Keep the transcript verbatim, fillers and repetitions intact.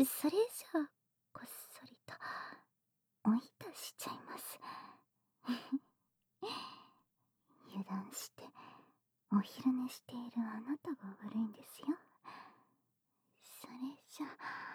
それじゃあ、こっそりとおいたしちゃいます。油断してお昼寝しているあなたが悪いんですよ。それじゃあ